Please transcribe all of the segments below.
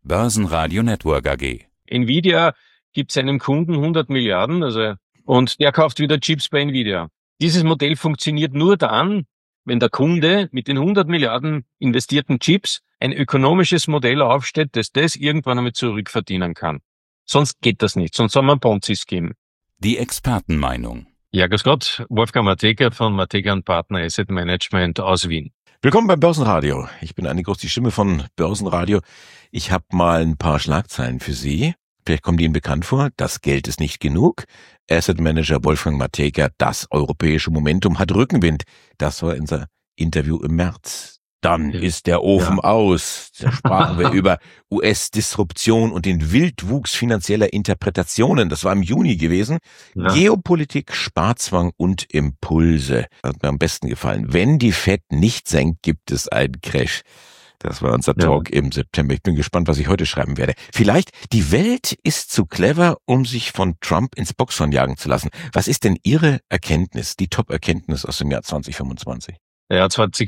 Börsenradio Network AG. Nvidia gibt seinem Kunden 100 Milliarden, und der kauft wieder Chips bei Nvidia. Dieses Modell funktioniert nur dann, wenn der Kunde mit den 100 Milliarden investierten Chips ein ökonomisches Modell aufstellt, das irgendwann einmal zurückverdienen kann. Sonst geht das nicht, sonst haben wir ein Ponzi-Scheme. Die Expertenmeinung. Ja, grüß Gott, Wolfgang Matejka von Matejka & Partner Asset Management aus Wien. Willkommen beim Börsenradio. Ich bin Andi Groß, die Stimme von Börsenradio. Ich habe mal ein paar Schlagzeilen für Sie. Vielleicht kommen die Ihnen bekannt vor. Das Geld ist nicht genug. Asset Manager Wolfgang Matejka, das europäische Momentum hat Rückenwind. Das war unser Interview im März. Dann ist der Ofen aus. Da sprachen wir über US-Disruption und den Wildwuchs finanzieller Interpretationen. Das war im Juni gewesen. Ja. Geopolitik, Sparzwang und Impulse. Das hat mir am besten gefallen. Wenn die Fed nicht senkt, gibt es einen Crash. Das war unser Talk im September. Ich bin gespannt, was ich heute schreiben werde. Vielleicht, die Welt ist zu clever, um sich von Trump ins Boxhorn jagen zu lassen. Was ist denn Ihre Erkenntnis, die Top-Erkenntnis aus dem Jahr 2025? Ja,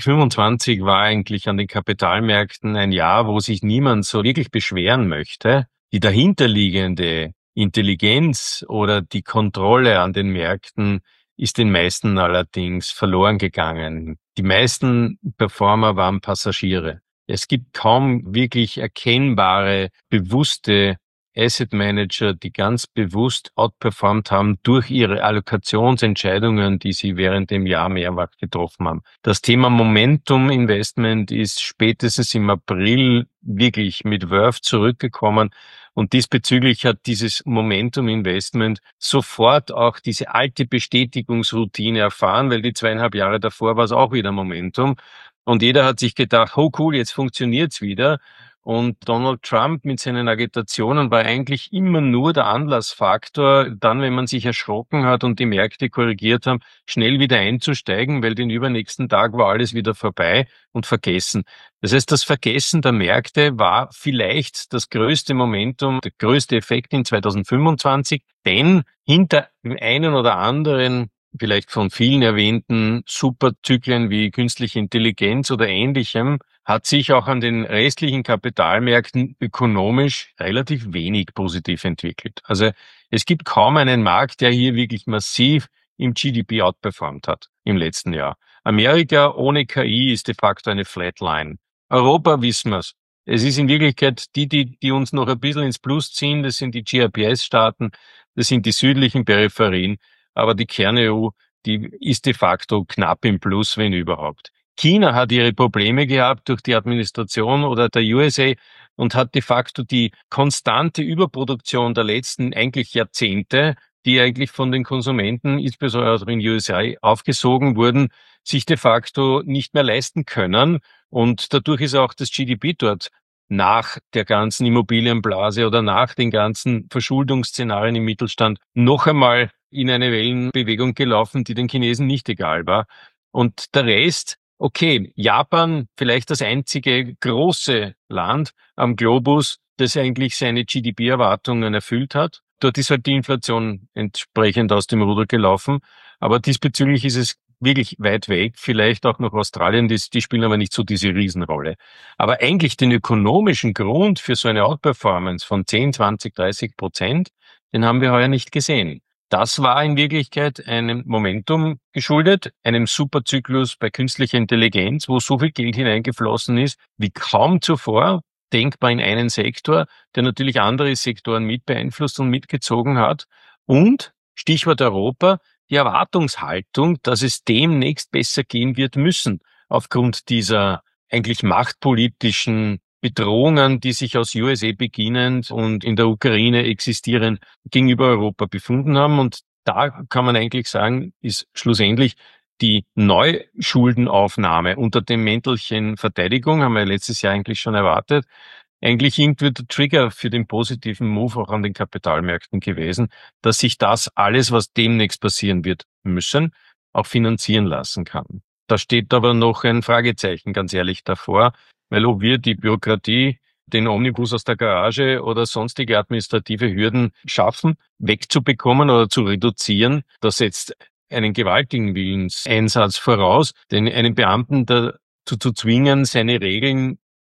2025 war eigentlich an den Kapitalmärkten ein Jahr, wo sich niemand so wirklich beschweren möchte. Die dahinterliegende Intelligenz oder die Kontrolle an den Märkten ist den meisten allerdings verloren gegangen. Die meisten Performer waren Passagiere. Es gibt kaum wirklich erkennbare, bewusste Asset Manager, die ganz bewusst outperformt haben durch ihre Allokationsentscheidungen, die sie während dem Jahr mehrfach getroffen haben. Das Thema Momentum Investment ist spätestens im April wirklich mit Verve zurückgekommen. Und diesbezüglich hat dieses Momentum Investment sofort auch diese alte Bestätigungsroutine erfahren, weil die 2,5 Jahre davor war es auch wieder Momentum. Und jeder hat sich gedacht, oh cool, jetzt funktioniert's wieder. Und Donald Trump mit seinen Agitationen war eigentlich immer nur der Anlassfaktor, dann, wenn man sich erschrocken hat und die Märkte korrigiert haben, schnell wieder einzusteigen, weil den übernächsten Tag war alles wieder vorbei und vergessen. Das heißt, das Vergessen der Märkte war vielleicht das größte Momentum, der größte Effekt in 2025, denn hinter dem einen oder anderen, vielleicht von vielen erwähnten Superzyklen wie künstliche Intelligenz oder Ähnlichem, hat sich auch an den restlichen Kapitalmärkten ökonomisch relativ wenig positiv entwickelt. Also es gibt kaum einen Markt, der hier wirklich massiv im GDP outperformt hat im letzten Jahr. Amerika ohne KI ist de facto eine Flatline. Europa wissen wir's. Es ist in Wirklichkeit die uns noch ein bisschen ins Plus ziehen, das sind die GRPS-Staaten, das sind die südlichen Peripherien, aber die Kern-EU, die ist de facto knapp im Plus, wenn überhaupt. China hat ihre Probleme gehabt durch die Administration oder der USA und hat de facto die konstante Überproduktion der letzten eigentlich Jahrzehnte, die eigentlich von den Konsumenten, insbesondere in den USA, aufgesogen wurden, sich de facto nicht mehr leisten können. Und dadurch ist auch das GDP dort nach der ganzen Immobilienblase oder nach den ganzen Verschuldungsszenarien im Mittelstand noch einmal in eine Wellenbewegung gelaufen, die den Chinesen nicht egal war. Und der Rest, okay, Japan vielleicht das einzige große Land am Globus, das eigentlich seine GDP-Erwartungen erfüllt hat. Dort ist halt die Inflation entsprechend aus dem Ruder gelaufen. Aber diesbezüglich ist es wirklich weit weg. Vielleicht auch noch Australien, die spielen aber nicht so diese Riesenrolle. Aber eigentlich den ökonomischen Grund für so eine Outperformance von 10, 20, 30%, den haben wir heuer nicht gesehen. Das war in Wirklichkeit einem Momentum geschuldet, einem Superzyklus bei künstlicher Intelligenz, wo so viel Geld hineingeflossen ist, wie kaum zuvor, denkbar in einen Sektor, der natürlich andere Sektoren mit beeinflusst und mitgezogen hat. Und, Stichwort Europa, die Erwartungshaltung, dass es demnächst besser gehen wird müssen, aufgrund dieser eigentlich machtpolitischen Bedrohungen, die sich aus USA beginnend und in der Ukraine existieren, gegenüber Europa befunden haben. Und da kann man eigentlich sagen, ist schlussendlich die Neuschuldenaufnahme unter dem Mäntelchen Verteidigung, haben wir letztes Jahr eigentlich schon erwartet, eigentlich irgendwie der Trigger für den positiven Move auch an den Kapitalmärkten gewesen, dass sich das alles, was demnächst passieren wird müssen, auch finanzieren lassen kann. Da steht aber noch ein Fragezeichen, ganz ehrlich, davor, weil ob wir die Bürokratie, den Omnibus aus der Garage oder sonstige administrative Hürden schaffen, wegzubekommen oder zu reduzieren, das setzt einen gewaltigen Willenseinsatz voraus, denn einen Beamten dazu zu zwingen, seine Regeln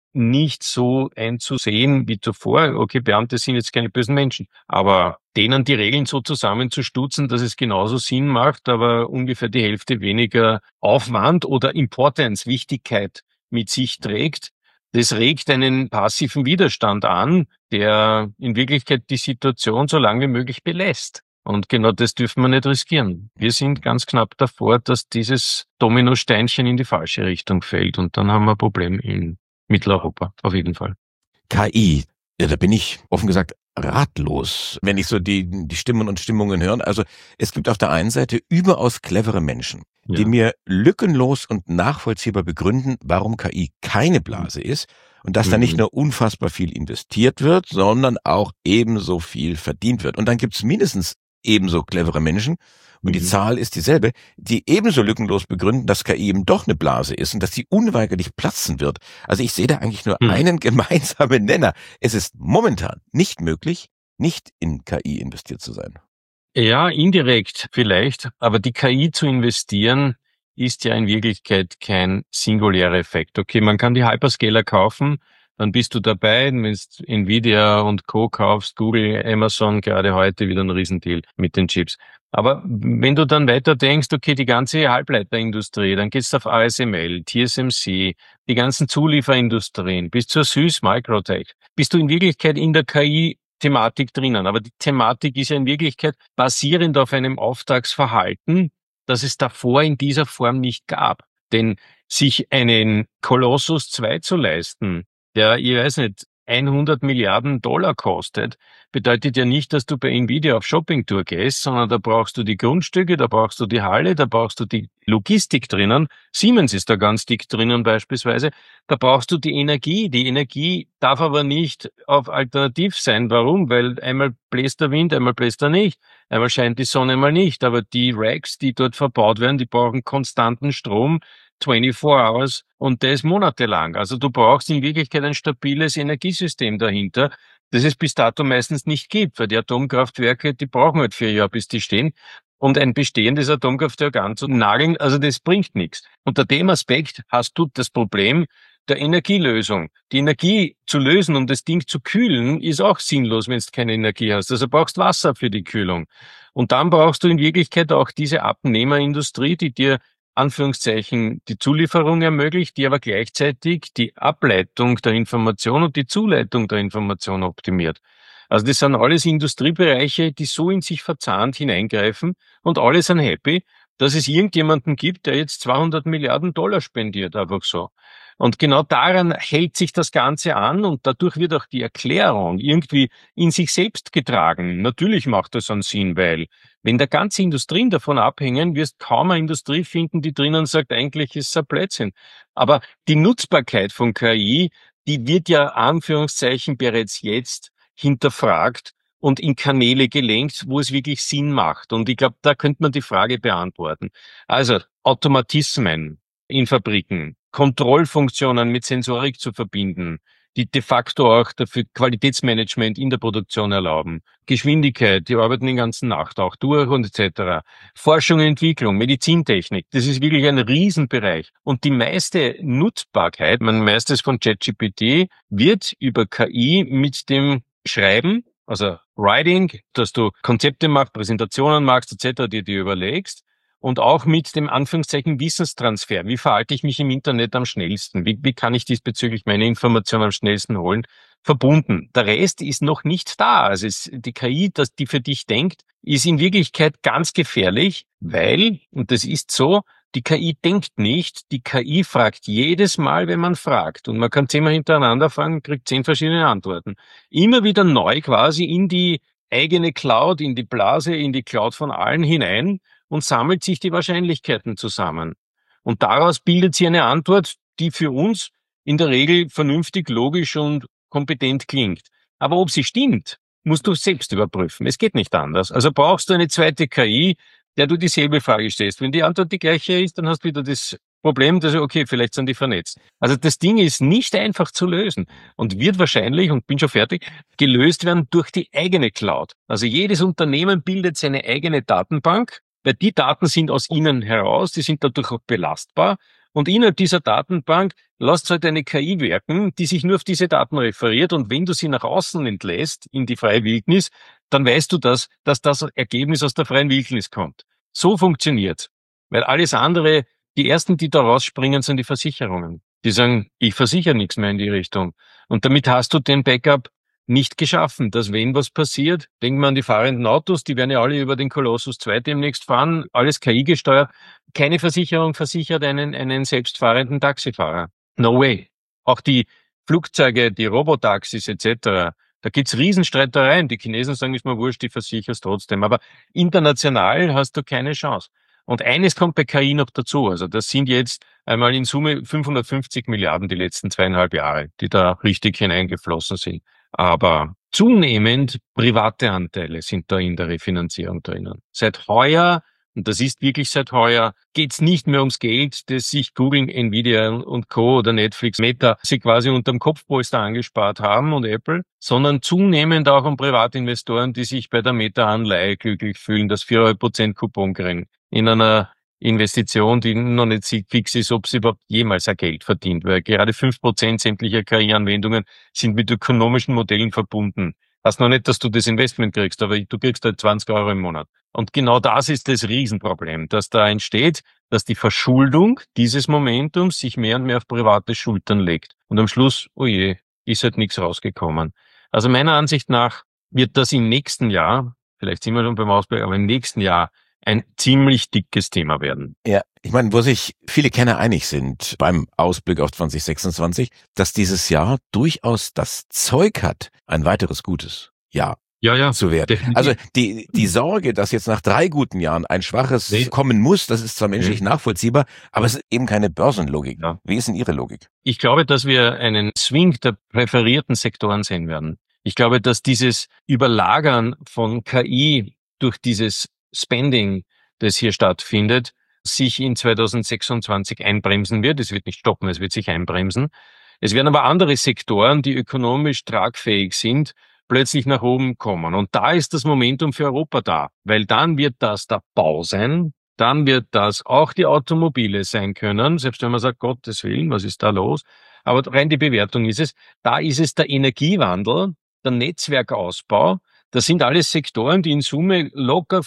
nicht so einzusehen wie zuvor. Okay, Beamte sind jetzt keine bösen Menschen, aber denen die Regeln so zusammenzustutzen, dass es genauso Sinn macht, aber ungefähr die Hälfte weniger Aufwand oder Importance, Wichtigkeit mit sich trägt, das regt einen passiven Widerstand an, der in Wirklichkeit die Situation so lange wie möglich belässt. Und genau das dürfen wir nicht riskieren. Wir sind ganz knapp davor, dass dieses Dominosteinchen in die falsche Richtung fällt. Und dann haben wir ein Problem in Mitteleuropa, auf jeden Fall. KI, ja, da bin ich offen gesagt ratlos, wenn ich so die Stimmen und Stimmungen höre. Also es gibt auf der einen Seite überaus clevere Menschen, die mir lückenlos und nachvollziehbar begründen, warum KI keine Blase ist und dass da nicht nur unfassbar viel investiert wird, sondern auch ebenso viel verdient wird. Und dann gibt's mindestens ebenso clevere Menschen, und die Zahl ist dieselbe, die ebenso lückenlos begründen, dass KI eben doch eine Blase ist und dass sie unweigerlich platzen wird. Also ich sehe da eigentlich nur einen gemeinsamen Nenner. Es ist momentan nicht möglich, nicht in KI investiert zu sein. Ja, indirekt vielleicht, aber die KI zu investieren ist ja in Wirklichkeit kein singulärer Effekt. Okay, man kann die Hyperscaler kaufen, dann bist du dabei, wenn du Nvidia und Co. kaufst, Google, Amazon, gerade heute wieder ein Riesendeal mit den Chips. Aber wenn du dann weiter denkst, okay, die ganze Halbleiterindustrie, dann geht's auf ASML, TSMC, die ganzen Zulieferindustrien, bis zur Süß Microtech, bist du in Wirklichkeit in der KI-Thematik drinnen. Aber die Thematik ist ja in Wirklichkeit basierend auf einem Auftragsverhalten, das es davor in dieser Form nicht gab. Denn sich einen Colossus 2 zu leisten, der, ich weiß nicht, 100 Milliarden Dollar kostet, bedeutet ja nicht, dass du bei Nvidia auf Shoppingtour gehst, sondern da brauchst du die Grundstücke, da brauchst du die Halle, da brauchst du die Logistik drinnen. Siemens ist da ganz dick drinnen beispielsweise. Da brauchst du die Energie. Die Energie darf aber nicht auf alternativ sein. Warum? Weil einmal bläst der Wind, einmal bläst er nicht. Einmal scheint die Sonne, einmal nicht. Aber die Racks, die dort verbaut werden, die brauchen konstanten Strom, 24 Hours, und das monatelang. Also du brauchst in Wirklichkeit ein stabiles Energiesystem dahinter, das es bis dato meistens nicht gibt, weil die Atomkraftwerke, die brauchen halt 4 Jahre, bis die stehen. Und ein bestehendes Atomkraftwerk anzunageln, also das bringt nichts. Unter dem Aspekt hast du das Problem der Energielösung. Die Energie zu lösen, um das Ding zu kühlen, ist auch sinnlos, wenn du keine Energie hast. Also brauchst Wasser für die Kühlung. Und dann brauchst du in Wirklichkeit auch diese Abnehmerindustrie, die dir Anführungszeichen die Zulieferung ermöglicht, die aber gleichzeitig die Ableitung der Information und die Zuleitung der Information optimiert. Also das sind alles Industriebereiche, die so in sich verzahnt hineingreifen, und alle sind happy, dass es irgendjemanden gibt, der jetzt 200 Milliarden Dollar spendiert, einfach so. Und genau daran hält sich das Ganze an, und dadurch wird auch die Erklärung irgendwie in sich selbst getragen. Natürlich macht das einen Sinn, weil wenn da ganze Industrien davon abhängen, wirst kaum eine Industrie finden, die drinnen sagt, eigentlich ist es ein Blödsinn. Aber die Nutzbarkeit von KI, die wird ja Anführungszeichen bereits jetzt hinterfragt und in Kanäle gelenkt, wo es wirklich Sinn macht. Und ich glaube, da könnte man die Frage beantworten. Also Automatismen in Fabriken, Kontrollfunktionen mit Sensorik zu verbinden, die de facto auch dafür Qualitätsmanagement in der Produktion erlauben, Geschwindigkeit, die arbeiten die ganze Nacht auch durch und etc. Forschung und Entwicklung, Medizintechnik, das ist wirklich ein Riesenbereich. Und die meiste Nutzbarkeit, mein meistes von ChatGPT, wird über KI mit dem Schreiben, also Writing, dass du Konzepte machst, Präsentationen machst etc., die dir überlegst, und auch mit dem Anführungszeichen Wissenstransfer. Wie verhalte ich mich im Internet am schnellsten? Wie kann ich diesbezüglich meine Informationen am schnellsten holen? Verbunden. Der Rest ist noch nicht da. Also die KI, die für dich denkt, ist in Wirklichkeit ganz gefährlich, weil, und das ist so, die KI denkt nicht, die KI fragt jedes Mal, wenn man fragt. Und man kann 10-mal hintereinander fragen, kriegt 10 verschiedene Antworten. Immer wieder neu quasi in die eigene Cloud, in die Blase, in die Cloud von allen hinein und sammelt sich die Wahrscheinlichkeiten zusammen. Und daraus bildet sie eine Antwort, die für uns in der Regel vernünftig, logisch und kompetent klingt. Aber ob sie stimmt, musst du selbst überprüfen. Es geht nicht anders. Also brauchst du eine zweite KI, der du dieselbe Frage stellst. Wenn die Antwort die gleiche ist, dann hast du wieder das Problem, dass, okay, vielleicht sind die vernetzt. Also das Ding ist nicht einfach zu lösen und wird wahrscheinlich, und bin schon fertig, gelöst werden durch die eigene Cloud. Also jedes Unternehmen bildet seine eigene Datenbank, weil die Daten sind aus ihnen heraus, die sind dadurch auch belastbar, Und innerhalb dieser Datenbank lässt halt eine KI wirken, die sich nur auf diese Daten referiert. Und wenn du sie nach außen entlässt, in die freie Wildnis, dann weißt du, dass das Ergebnis aus der freien Wildnis kommt. So funktioniert's. Weil alles andere, die ersten, die da rausspringen, sind die Versicherungen. Die sagen, ich versichere nichts mehr in die Richtung. Und damit hast du den Backup nicht geschaffen, dass wenn was passiert, denken wir an die fahrenden Autos, die werden ja alle über den Colossus 2 demnächst fahren, alles KI gesteuert. Keine Versicherung versichert einen selbstfahrenden Taxifahrer. No way. Auch die Flugzeuge, die Robotaxis etc., da gibt's Riesenstreitereien. Die Chinesen sagen, ist mir wurscht, die versicherst trotzdem. Aber international hast du keine Chance. Und eines kommt bei KI noch dazu. Also das sind jetzt einmal in Summe 550 Milliarden die letzten 2,5 Jahre, die da richtig hineingeflossen sind. Aber zunehmend private Anteile sind da in der Refinanzierung drinnen. Seit heuer, und das ist wirklich seit heuer, geht's nicht mehr ums Geld, das sich Google, Nvidia und Co. oder Netflix, Meta sie quasi unterm Kopfpolster angespart haben und Apple, sondern zunehmend auch um Privatinvestoren, die sich bei der Meta-Anleihe glücklich fühlen, dass 4% Coupon kriegen in einer Investition, die noch nicht fix ist, ob sie überhaupt jemals ein Geld verdient, weil gerade 5% sämtlicher KI-Anwendungen sind mit ökonomischen Modellen verbunden. Heißt noch nicht, dass du das Investment kriegst, aber du kriegst halt 20 Euro im Monat. Und genau das ist das Riesenproblem, dass da entsteht, dass die Verschuldung dieses Momentums sich mehr und mehr auf private Schultern legt. Und am Schluss, oh je, ist halt nichts rausgekommen. Also meiner Ansicht nach wird das im nächsten Jahr, vielleicht sind wir schon beim Ausblick, aber im nächsten Jahr ein ziemlich dickes Thema werden. Ja, ich meine, wo sich viele Kenner einig sind beim Ausblick auf 2026, dass dieses Jahr durchaus das Zeug hat, ein weiteres gutes Jahr zu werden. Definitiv. Also die Sorge, dass jetzt nach 3 guten Jahren ein schwaches kommen muss, das ist zwar menschlich nachvollziehbar, aber es ist eben keine Börsenlogik. Ja. Wie ist denn Ihre Logik? Ich glaube, dass wir einen Swing der präferierten Sektoren sehen werden. Ich glaube, dass dieses Überlagern von KI durch dieses Spending, das hier stattfindet, sich in 2026 einbremsen wird. Es wird nicht stoppen, es wird sich einbremsen. Es werden aber andere Sektoren, die ökonomisch tragfähig sind, plötzlich nach oben kommen. Und da ist das Momentum für Europa da, weil dann wird das der Bau sein, dann wird das auch die Automobile sein können, selbst wenn man sagt, Gottes Willen, was ist da los? Aber rein die Bewertung ist es, da ist es der Energiewandel, der Netzwerkausbau. Das sind alles Sektoren, die in Summe locker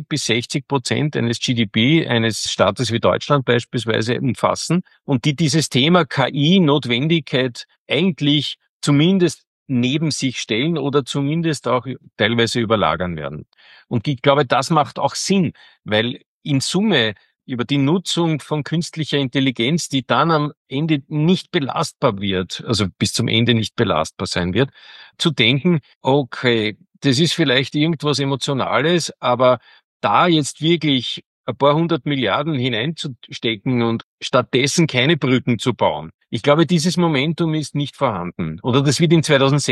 50-60% eines GDP eines Staates wie Deutschland beispielsweise umfassen und die dieses Thema KI-Notwendigkeit eigentlich zumindest neben sich stellen oder zumindest auch teilweise überlagern werden. Und ich glaube, das macht auch Sinn, weil in Summe über die Nutzung von künstlicher Intelligenz, die dann am Ende nicht belastbar wird, also bis zum Ende nicht belastbar sein wird, zu denken, okay, das ist vielleicht irgendwas Emotionales, aber da jetzt wirklich ein paar 100 Milliarden hineinzustecken und stattdessen keine Brücken zu bauen. Ich glaube, dieses Momentum ist nicht vorhanden oder das wird in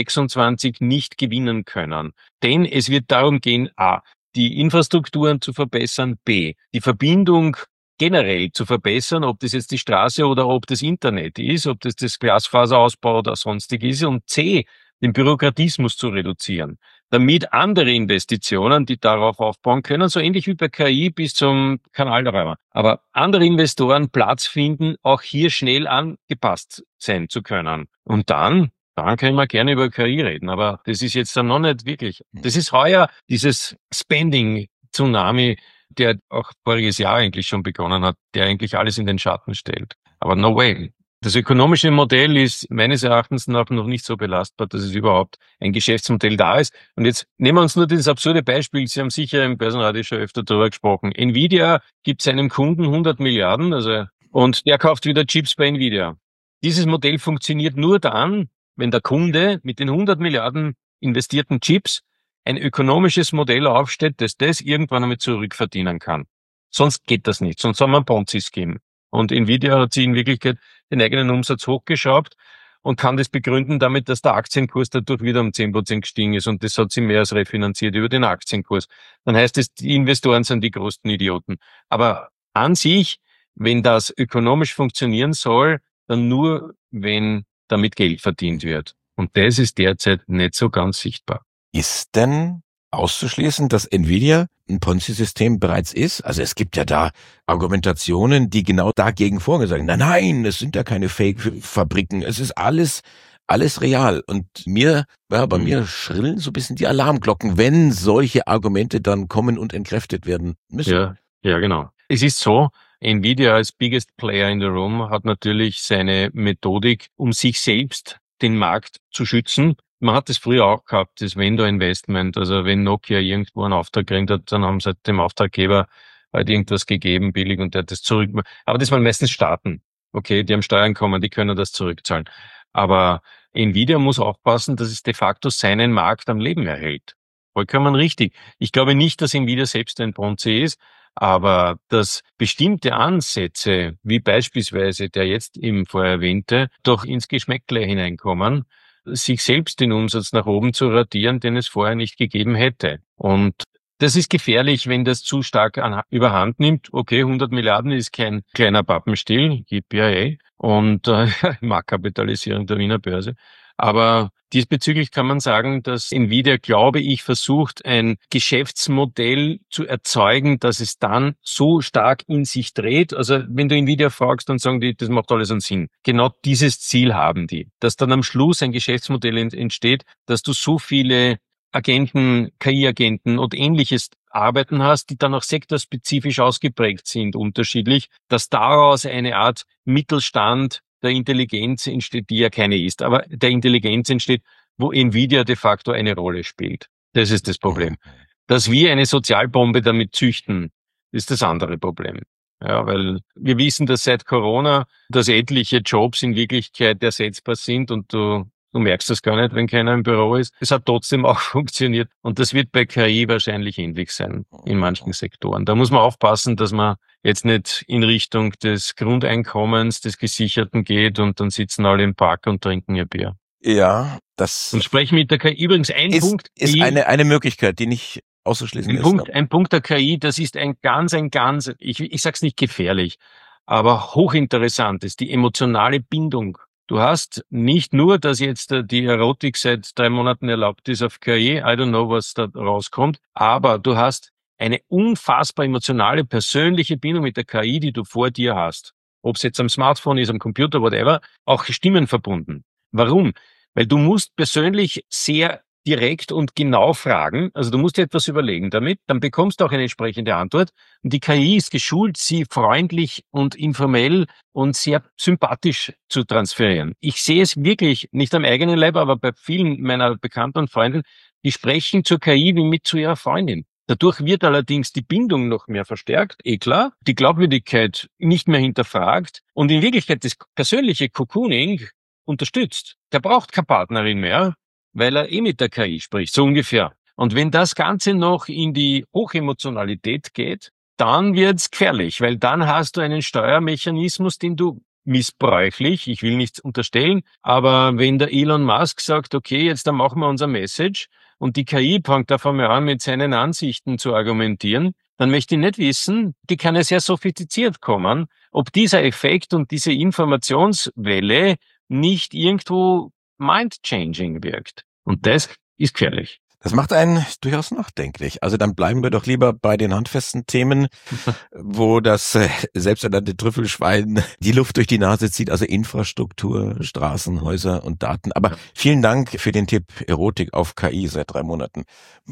2026 nicht gewinnen können. Denn es wird darum gehen, a, die Infrastrukturen zu verbessern, b, die Verbindung generell zu verbessern, ob das jetzt die Straße oder ob das Internet ist, ob das Glasfaserausbau oder sonstig ist und c, den Bürokratismus zu reduzieren, damit andere Investitionen, die darauf aufbauen können, so ähnlich wie bei KI bis zum Kanalräumer, aber andere Investoren Platz finden, auch hier schnell angepasst sein zu können. Und dann können wir gerne über KI reden, aber das ist jetzt dann noch nicht wirklich. Das ist heuer dieses Spending-Tsunami, der auch voriges Jahr eigentlich schon begonnen hat, der eigentlich alles in den Schatten stellt. Aber no way. Das ökonomische Modell ist meines Erachtens nach noch nicht so belastbar, dass es überhaupt ein Geschäftsmodell da ist. Und jetzt nehmen wir uns nur dieses absurde Beispiel. Sie haben sicher im Börsenradio schon öfter darüber gesprochen. Nvidia gibt seinem Kunden 100 Milliarden, und der kauft wieder Chips bei Nvidia. Dieses Modell funktioniert nur dann, wenn der Kunde mit den 100 Milliarden investierten Chips ein ökonomisches Modell aufstellt, das irgendwann einmal zurückverdienen kann. Sonst geht das nicht. Sonst haben wir ein Ponzi-Scheme. Und Nvidia hat sich in Wirklichkeit den eigenen Umsatz hochgeschraubt und kann das begründen damit, dass der Aktienkurs dadurch wieder um 10% gestiegen ist. Und das hat sie mehr als refinanziert über den Aktienkurs. Dann heißt es, die Investoren sind die größten Idioten. Aber an sich, wenn das ökonomisch funktionieren soll, dann nur, wenn damit Geld verdient wird. Und das ist derzeit nicht so ganz sichtbar. Ist denn auszuschließen, dass Nvidia ein Ponzi-System bereits ist? Also es gibt ja da Argumentationen, die genau dagegen vorgehen, sagen, nein, es sind ja keine Fake-Fabriken, es ist alles real. Und bei mir schrillen so ein bisschen die Alarmglocken, wenn solche Argumente dann kommen und entkräftet werden müssen. Ja, genau. Es ist so, Nvidia als biggest player in the room hat natürlich seine Methodik, um sich selbst den Markt zu schützen. Man hat das früher auch gehabt, das Vendor-Investment. Also wenn Nokia irgendwo einen Auftrag gekriegt hat, dann haben sie halt dem Auftraggeber halt irgendwas gegeben, billig, und der hat das zurück. Aber das waren meistens Staaten. Okay, die haben Steuereinkommen, die können das zurückzahlen. Aber Nvidia muss aufpassen, dass es de facto seinen Markt am Leben erhält. Vollkommen richtig. Ich glaube nicht, dass Nvidia selbst ein Ponzi ist, aber dass bestimmte Ansätze, wie beispielsweise der jetzt eben vorher erwähnte, doch ins Geschmäckle hineinkommen, sich selbst den Umsatz nach oben zu radieren, den es vorher nicht gegeben hätte. Und das ist gefährlich, wenn das zu stark überhand nimmt. Okay, 100 Milliarden ist kein kleiner Pappenstiel, yippie, und Marktkapitalisierung der Wiener Börse. Aber diesbezüglich kann man sagen, dass Nvidia, glaube ich, versucht, ein Geschäftsmodell zu erzeugen, dass es dann so stark in sich dreht. Also wenn du Nvidia fragst, dann sagen die, das macht alles einen Sinn. Genau dieses Ziel haben die. Dass dann am Schluss ein Geschäftsmodell entsteht, dass du so viele Agenten, KI-Agenten und ähnliches Arbeiten hast, die dann auch sektorspezifisch ausgeprägt sind, unterschiedlich, dass daraus eine Art Mittelstand der Intelligenz entsteht, die ja keine ist, aber der Intelligenz entsteht, wo Nvidia de facto eine Rolle spielt. Das ist das Problem. Dass wir eine Sozialbombe damit züchten, ist das andere Problem. Ja, weil wir wissen, dass seit Corona, dass etliche Jobs in Wirklichkeit ersetzbar sind und du merkst das gar nicht, wenn keiner im Büro ist. Es hat trotzdem auch funktioniert. Und das wird bei KI wahrscheinlich ähnlich sein, in manchen Sektoren. Da muss man aufpassen, dass man jetzt nicht in Richtung des Grundeinkommens, des Gesicherten geht und dann sitzen alle im Park und trinken ihr Bier. Ja, das und sprechen mit der KI. Übrigens ist eine Möglichkeit, die nicht auszuschließen ist. Ein Punkt der KI, das ist ein ganz, ich sag's nicht gefährlich, aber hochinteressant ist die emotionale Bindung. Du hast nicht nur, dass jetzt die Erotik seit 3 Monaten erlaubt ist auf KI, I don't know, was da rauskommt, aber du hast eine unfassbar emotionale, persönliche Bindung mit der KI, die du vor dir hast. Ob es jetzt am Smartphone ist, am Computer, whatever, auch Stimmen verbunden. Warum? Weil du musst persönlich sehr direkt und genau fragen, also du musst dir etwas überlegen damit, dann bekommst du auch eine entsprechende Antwort. Und die KI ist geschult, sie freundlich und informell und sehr sympathisch zu transferieren. Ich sehe es wirklich nicht am eigenen Leib, aber bei vielen meiner Bekannten und Freunden, die sprechen zur KI wie mit zu ihrer Freundin. Dadurch wird allerdings die Bindung noch mehr verstärkt, klar, die Glaubwürdigkeit nicht mehr hinterfragt und in Wirklichkeit das persönliche Cocooning unterstützt. Der braucht keine Partnerin mehr, weil er mit der KI spricht, so ungefähr. Und wenn das Ganze noch in die Hochemotionalität geht, dann wird's gefährlich, weil dann hast du einen Steuermechanismus, den du missbräuchlich, ich will nichts unterstellen, aber wenn der Elon Musk sagt, okay, jetzt dann machen wir unser Message und die KI fängt auf einmal an, mit seinen Ansichten zu argumentieren, dann möchte ich nicht wissen, die kann ja sehr sophistiziert kommen, ob dieser Effekt und diese Informationswelle nicht irgendwo mind-changing wirkt. Und das ist gefährlich. Das macht einen durchaus nachdenklich. Also dann bleiben wir doch lieber bei den handfesten Themen, wo das selbsternannte Trüffelschwein die Luft durch die Nase zieht, also Infrastruktur, Straßen, Häuser und Daten. Aber vielen Dank für den Tipp Erotik auf KI seit 3 Monaten.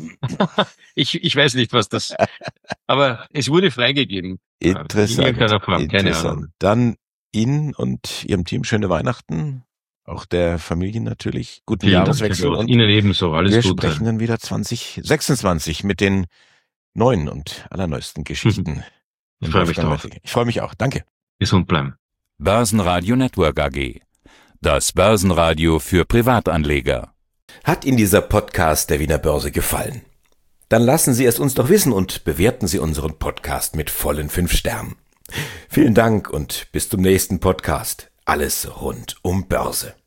Ich weiß nicht, was das... Aber es wurde freigegeben. Interessant. In irgendeiner Form, keine Ahnung. Dann Ihnen und Ihrem Team schöne Weihnachten. Auch der Familie natürlich. Guten Jahreswechsel. Und Ihnen ebenso. Alles Gute. Wir sprechen dann wieder 2026 mit den neuen und allerneuesten Geschichten. Ich freue mich drauf. Ich freue mich auch. Danke. Gesund bleiben. Börsenradio Network AG. Das Börsenradio für Privatanleger. Hat Ihnen dieser Podcast der Wiener Börse gefallen? Dann lassen Sie es uns doch wissen und bewerten Sie unseren Podcast mit vollen 5 Sternen. Vielen Dank und bis zum nächsten Podcast. Alles rund um Börse.